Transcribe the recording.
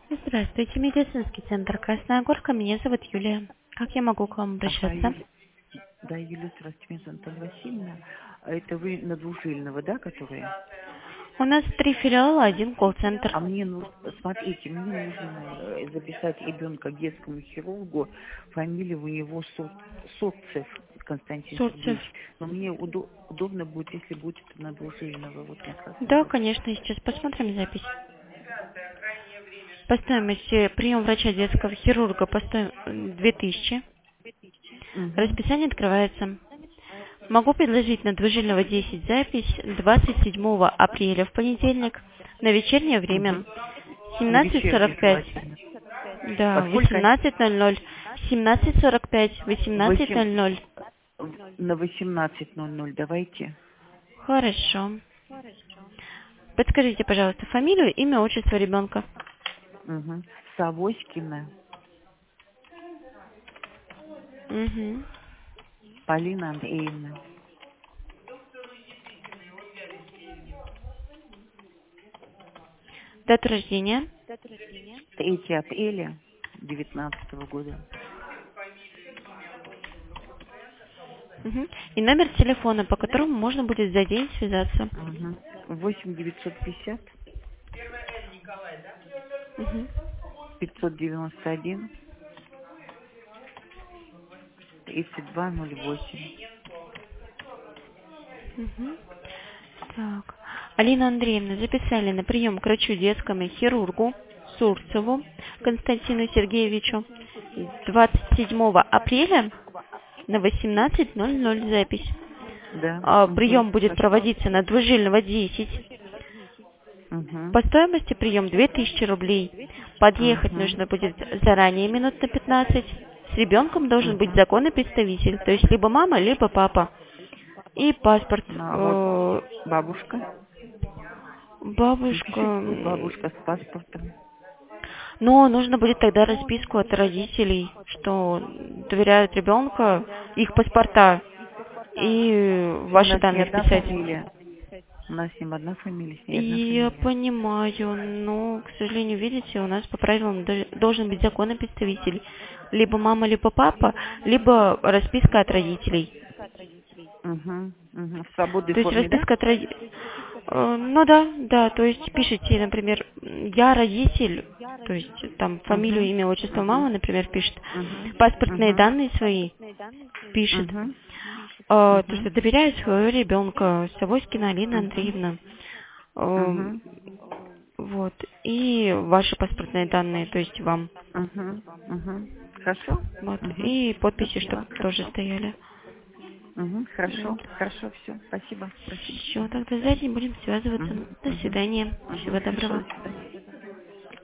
Здравствуйте, медицинский центр Красная Горка. Меня зовут Юлия. Как я могу к вам Ага, обращаться? Юлия. Да, Юлия, здравствуйте, меня зовут Антон Васильевна. А это вы на Двужильного, да, которые? У нас 3 филиала, один колл-центр. А мне нужно, смотрите, мне нужно записать ребенка к детскому хирургу. Фамилия у него Сотцев Константин Сурцев. Сергеевич. Но мне удобно будет, если будет это на Двужильного, вот на Да, Красногорск. конечно, сейчас посмотрим запись. По стоимости прием врача детского хирурга по 2000. Угу. Расписание открывается. Могу предложить на Двужильного 10 запись 27 апреля в понедельник на вечернее время. Угу. На вечерний 17:45. желательно. Во Да, сколько? 18:00. 17:45, Восемь. 18:00. На 18:00 давайте. Хорошо. Подскажите, пожалуйста, фамилию, имя, отчество ребенка. Угу. Савоськина Угу. Полина Андреевна. Дата рождения. 3 апреля 19 года. Угу. И номер телефона, по которому можно будет за день связаться. Угу. 8 950 Угу. 591 3208. Угу. Так. Алина Андреевна, записали на прием к врачу детскому хирургу Сурцеву Константину Сергеевичу 27 апреля на 18:00 запись. Да. Угу. Прием будет Хорошо. проводиться на Двужильного 10. Угу. По стоимости прием 2000 рублей. Подъехать Угу. нужно будет заранее минут на 15. С ребенком должен быть Угу. законный представитель, то есть либо мама, либо папа. И паспорт. Ну, а вот бабушка. Бабушка. Напишите, вот бабушка с паспортом. Но нужно будет тогда расписку от родителей, что доверяют ребенка, их паспорта и У ваши нас не данные одна вписать. фамилия. У нас с ним одна фамилия, с ней одна Я фамилия. понимаю, но, к сожалению, видите, у нас по правилам должен быть законный представитель. Либо мама, либо папа, либо расписка от родителей. Угу. Угу. В свободной То есть форме, да? расписка от родителей. Ну да, да, то есть пишите, например, я родитель, то есть там фамилию, Угу. имя, отчество Угу. мамы, например, пишет, Угу. паспортные Угу. данные свои пишет, Угу. то, Угу. что доверяет своего ребенка, Савоськина Алина Угу. Андреевна, Эм, Угу. вот, и ваши паспортные данные, то есть вам, Угу. Угу. Хорошо? вот, Угу. и подписи, чтобы Спасибо. тоже Хорошо. стояли. Угу. Вот. Хорошо. Хорошо, все. Спасибо. Спасибо. Все, тогда за день будем связываться. Угу. До Угу. свидания. Угу. Всего Хорошо, доброго. до свидания.